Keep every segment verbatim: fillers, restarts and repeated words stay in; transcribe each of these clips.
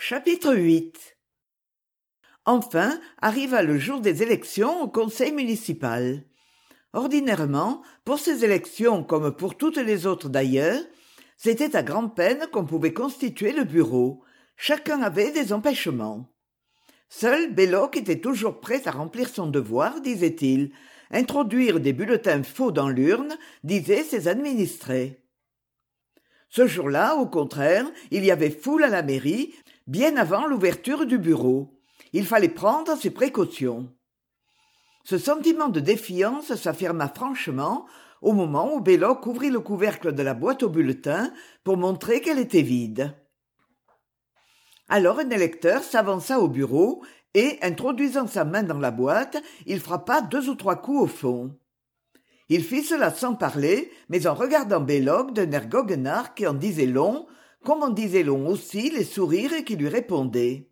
Chapitre huit. Enfin arriva le jour des élections au conseil municipal. Ordinairement, pour ces élections comme pour toutes les autres d'ailleurs, c'était à grand-peine qu'on pouvait constituer le bureau. Chacun avait des empêchements. Seul Belloc était toujours prêt à remplir son devoir, disait-il. Introduire des bulletins faux dans l'urne, disaient ses administrés. Ce jour-là, au contraire, il y avait foule à la mairie, bien avant l'ouverture du bureau. Il fallait prendre ses précautions. Ce sentiment de défiance s'affirma franchement au moment où Belloc ouvrit le couvercle de la boîte aux bulletins pour montrer qu'elle était vide. Alors un électeur s'avança au bureau et, introduisant sa main dans la boîte, il frappa deux ou trois coups au fond. Il fit cela sans parler, mais en regardant Belloc d'un air goguenard qui en disait long, comme en disaient long aussi les sourires qui lui répondaient.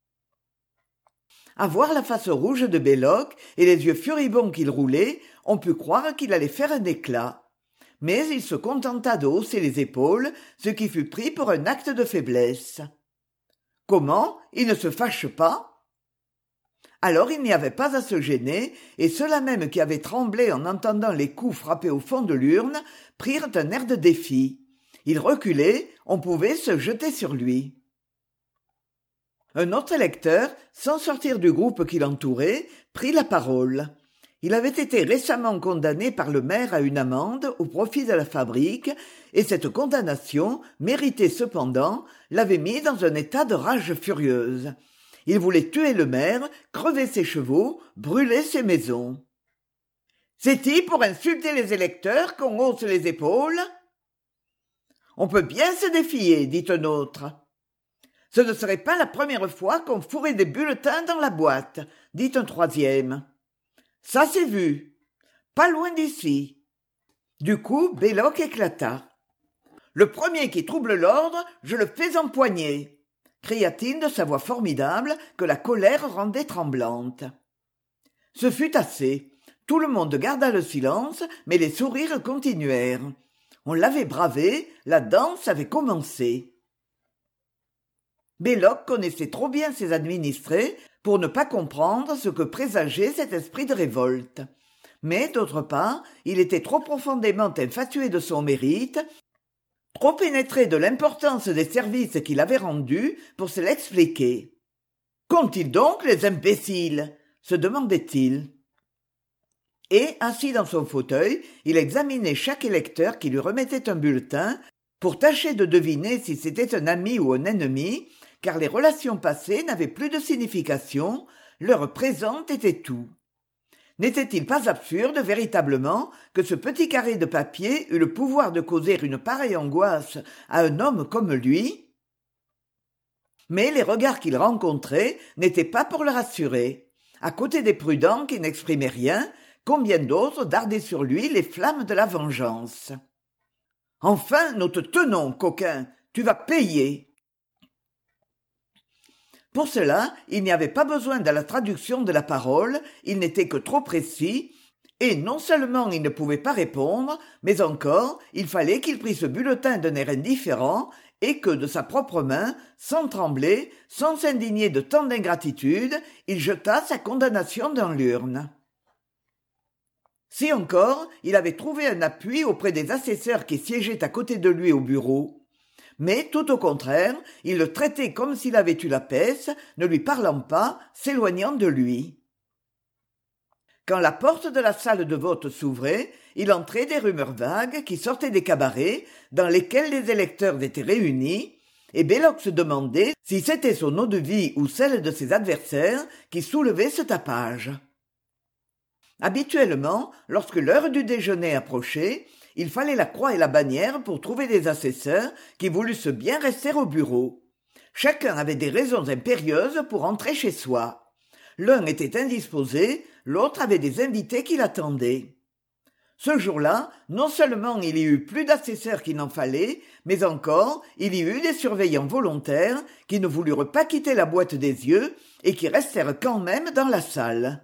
À voir la face rouge de Belloc et les yeux furibonds qu'il roulait, on put croire qu'il allait faire un éclat. Mais il se contenta de hausser les épaules, ce qui fut pris pour un acte de faiblesse. Comment ? Il ne se fâche pas ? Alors il n'y avait pas à se gêner, et ceux-là même qui avaient tremblé en entendant les coups frappés au fond de l'urne prirent un air de défi. Il reculait, on pouvait se jeter sur lui. Un autre électeur, sans sortir du groupe qui l'entourait, prit la parole. Il avait été récemment condamné par le maire à une amende au profit de la fabrique, et cette condamnation, méritée cependant, l'avait mis dans un état de rage furieuse. Il voulait tuer le maire, crever ses chevaux, brûler ses maisons. « C'est-il pour insulter les électeurs qu'on hausse les épaules ?»« On peut bien se défier, dit un autre. »« Ce ne serait pas la première fois qu'on fourrait des bulletins dans la boîte, dit un troisième. »« Ça s'est vu. Pas loin d'ici. » Du coup, Belloc éclata. « Le premier qui trouble l'ordre, je le fais empoigner !» cria-t-il de sa voix formidable que la colère rendait tremblante. Ce fut assez. Tout le monde garda le silence, mais les sourires continuèrent. On l'avait bravé, la danse avait commencé. Belloc connaissait trop bien ses administrés pour ne pas comprendre ce que présageait cet esprit de révolte. Mais, d'autre part, il était trop profondément infatué de son mérite, trop pénétré de l'importance des services qu'il avait rendus pour se l'expliquer. « Qu'ont-ils donc, les imbéciles ?» se demandait-il. Et, assis dans son fauteuil, il examinait chaque électeur qui lui remettait un bulletin pour tâcher de deviner si c'était un ami ou un ennemi, car les relations passées n'avaient plus de signification, l'heure présente était tout. N'était-il pas absurde, véritablement, que ce petit carré de papier eût le pouvoir de causer une pareille angoisse à un homme comme lui ? Mais les regards qu'il rencontrait n'étaient pas pour le rassurer. À côté des prudents qui n'exprimaient rien, combien d'autres dardaient sur lui les flammes de la vengeance. « Enfin, nous te tenons, coquin, tu vas payer !» Pour cela, il n'y avait pas besoin de la traduction de la parole, il n'était que trop précis, et non seulement il ne pouvait pas répondre, mais encore il fallait qu'il prît ce bulletin d'un air indifférent, et que, de sa propre main, sans trembler, sans s'indigner de tant d'ingratitude, il jeta sa condamnation dans l'urne. Si encore, il avait trouvé un appui auprès des assesseurs qui siégeaient à côté de lui au bureau. Mais, tout au contraire, il le traitait comme s'il avait eu la peste, ne lui parlant pas, s'éloignant de lui. Quand la porte de la salle de vote s'ouvrait, il entrait des rumeurs vagues qui sortaient des cabarets dans lesquels les électeurs étaient réunis, et Belloc se demandait si c'était son eau-de-vie ou celle de ses adversaires qui soulevait ce tapage. Habituellement, lorsque l'heure du déjeuner approchait, il fallait la croix et la bannière pour trouver des assesseurs qui voulussent bien rester au bureau. Chacun avait des raisons impérieuses pour entrer chez soi. L'un était indisposé, l'autre avait des invités qui l'attendaient. Ce jour-là, non seulement il y eut plus d'assesseurs qu'il n'en fallait, mais encore il y eut des surveillants volontaires qui ne voulurent pas quitter la boîte des yeux et qui restèrent quand même dans la salle.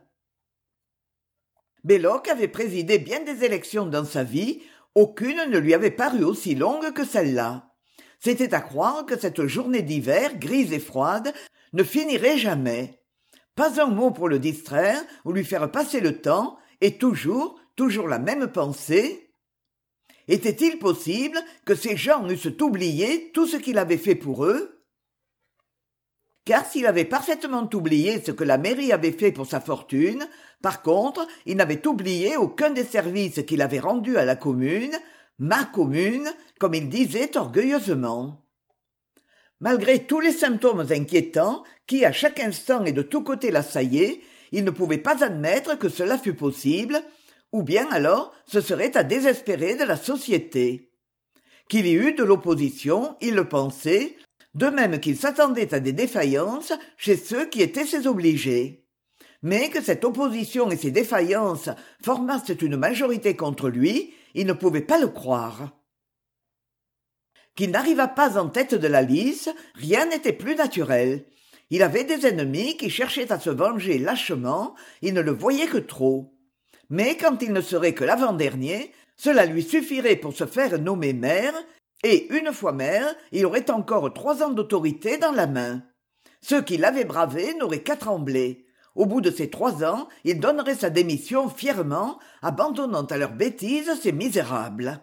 Belloc avait présidé bien des élections dans sa vie, aucune ne lui avait paru aussi longue que celle-là. C'était à croire que cette journée d'hiver, grise et froide, ne finirait jamais. Pas un mot pour le distraire ou lui faire passer le temps, et toujours, toujours la même pensée. Était-il possible que ces gens eussent oublié tout ce qu'il avait fait pour eux? Car s'il avait parfaitement oublié ce que la mairie avait fait pour sa fortune, par contre, il n'avait oublié aucun des services qu'il avait rendus à la commune, ma commune, comme il disait orgueilleusement. Malgré tous les symptômes inquiétants qui, à chaque instant et de tous côtés l'assaillaient, il ne pouvait pas admettre que cela fût possible, ou bien alors ce serait à désespérer de la société. Qu'il y eût de l'opposition, il le pensait, de même qu'il s'attendait à des défaillances chez ceux qui étaient ses obligés. Mais que cette opposition et ces défaillances formassent une majorité contre lui, il ne pouvait pas le croire. Qu'il n'arrivât pas en tête de la lice, rien n'était plus naturel. Il avait des ennemis qui cherchaient à se venger lâchement, il ne le voyait que trop. Mais quand il ne serait que l'avant-dernier, cela lui suffirait pour se faire nommer maire, et une fois maire, il aurait encore trois ans d'autorité dans la main. Ceux qui l'avaient bravé n'auraient qu'à trembler. Au bout de ces trois ans, il donnerait sa démission fièrement, abandonnant à leurs bêtises ces misérables.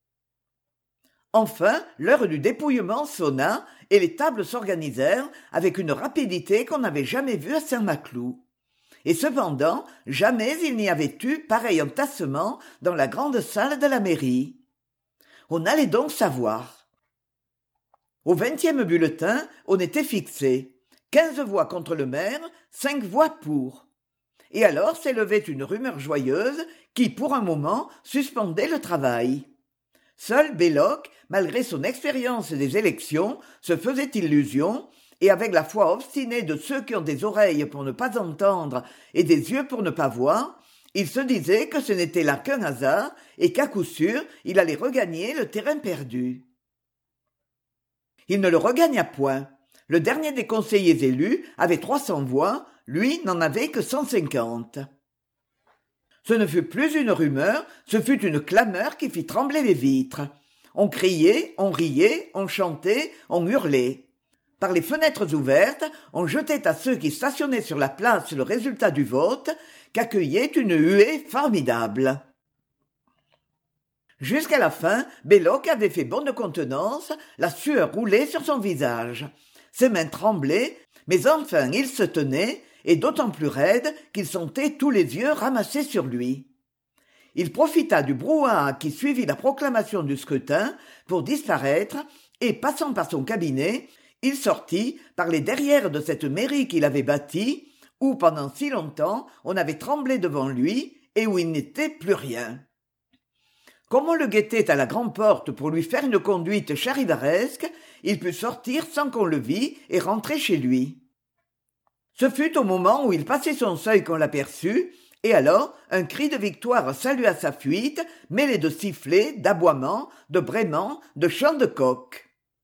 Enfin, l'heure du dépouillement sonna, et les tables s'organisèrent avec une rapidité qu'on n'avait jamais vue à Saint-Maclou. Et cependant, jamais il n'y avait eu pareil entassement dans la grande salle de la mairie. On allait donc savoir. Au vingtième bulletin, on était fixé. Quinze voix contre le maire, cinq voix pour. Et alors s'élevait une rumeur joyeuse qui, pour un moment, suspendait le travail. Seul Belloc, malgré son expérience des élections, se faisait illusion, et avec la foi obstinée de ceux qui ont des oreilles pour ne pas entendre et des yeux pour ne pas voir, il se disait que ce n'était là qu'un hasard et qu'à coup sûr il allait regagner le terrain perdu. Il ne le regagna point. Le dernier des conseillers élus avait trois cents voix, lui n'en avait que cent cinquante. Ce ne fut plus une rumeur, ce fut une clameur qui fit trembler les vitres. On criait, on riait, on chantait, on hurlait. Par les fenêtres ouvertes, on jetait à ceux qui stationnaient sur la place le résultat du vote, qu'accueillait une huée formidable. Jusqu'à la fin, Belloc avait fait bonne contenance, la sueur roulait sur son visage. Ses mains tremblaient, mais enfin il se tenait, et d'autant plus raide qu'il sentait tous les yeux ramassés sur lui. Il profita du brouhaha qui suivit la proclamation du scrutin pour disparaître, et passant par son cabinet, il sortit par les derrières de cette mairie qu'il avait bâtie, où pendant si longtemps on avait tremblé devant lui et où il n'était plus rien. Comme on le guettait à la grande porte pour lui faire une conduite charivaresque, il put sortir sans qu'on le vît et rentrer chez lui. Ce fut au moment où il passait son seuil qu'on l'aperçut, et alors un cri de victoire salua sa fuite, mêlé de sifflets, d'aboiements, de braiements, de chants de coq.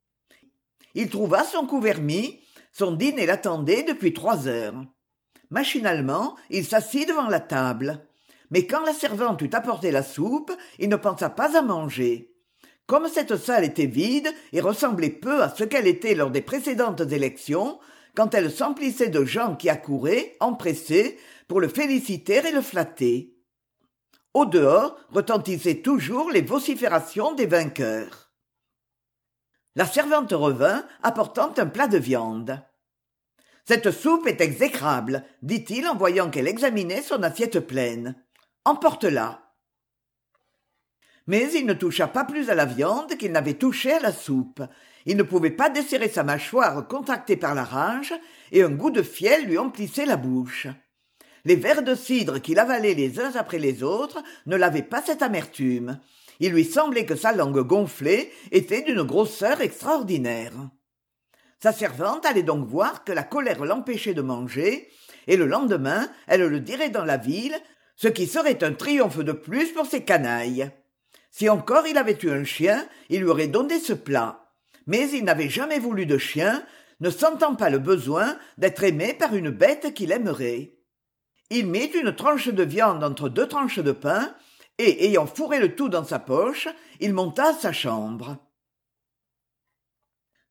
Il trouva son couvert mis, son dîner l'attendait depuis trois heures. Machinalement, il s'assit devant la table. Mais quand la servante eut apporté la soupe, il ne pensa pas à manger. Comme cette salle était vide et ressemblait peu à ce qu'elle était lors des précédentes élections, quand elle s'emplissait de gens qui accouraient, empressés, pour le féliciter et le flatter. Au dehors retentissaient toujours les vociférations des vainqueurs. La servante revint, apportant un plat de viande. « Cette soupe est exécrable, » dit-il en voyant qu'elle examinait son assiette pleine. « Emporte-la. » Mais il ne toucha pas plus à la viande qu'il n'avait touché à la soupe. Il ne pouvait pas desserrer sa mâchoire contractée par la rage, et un goût de fiel lui emplissait la bouche. Les verres de cidre qu'il avalait les uns après les autres ne l'avaient pas cette amertume. Il lui semblait que sa langue gonflée était d'une grosseur extraordinaire. Sa servante allait donc voir que la colère l'empêchait de manger, et le lendemain, elle le dirait dans la ville, ce qui serait un triomphe de plus pour ces canailles. Si encore il avait eu un chien, il lui aurait donné ce plat. Mais il n'avait jamais voulu de chien, ne sentant pas le besoin d'être aimé par une bête qu'il aimerait. Il mit une tranche de viande entre deux tranches de pain, et, ayant fourré le tout dans sa poche, il monta à sa chambre.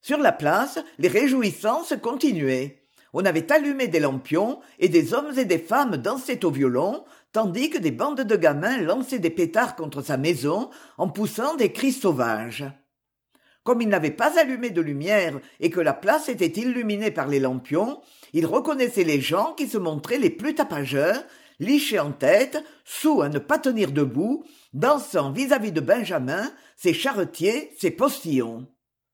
Sur la place, les réjouissances continuaient. On avait allumé des lampions et des hommes et des femmes dansaient au violon, tandis que des bandes de gamins lançaient des pétards contre sa maison en poussant des cris sauvages. Comme il n'avait pas allumé de lumière et que la place était illuminée par les lampions, il reconnaissait les gens qui se montraient les plus tapageurs, lichés en tête, soûls à ne pas tenir debout, dansant vis-à-vis de Benjamin, ses charretiers, ses postillons.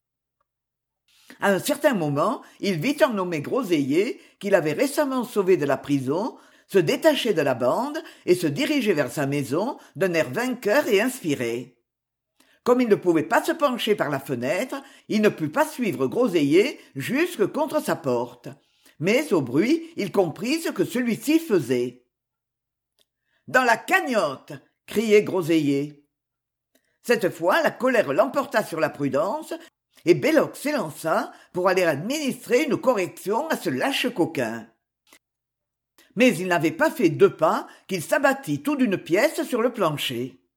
À un certain moment, il vit un nommé Groseilliers, qu'il avait récemment sauvé de la prison, se détacher de la bande et se diriger vers sa maison d'un air vainqueur et inspiré. Comme il ne pouvait pas se pencher par la fenêtre, il ne put pas suivre Groseilliers jusque contre sa porte. Mais au bruit, il comprit ce que celui-ci faisait. « Dans la cagnotte !» criait Groseilliers. Cette fois, la colère l'emporta sur la prudence, et Belloc s'élança pour aller administrer une correction à ce lâche coquin. Mais il n'avait pas fait deux pas qu'il s'abattit tout d'une pièce sur le plancher.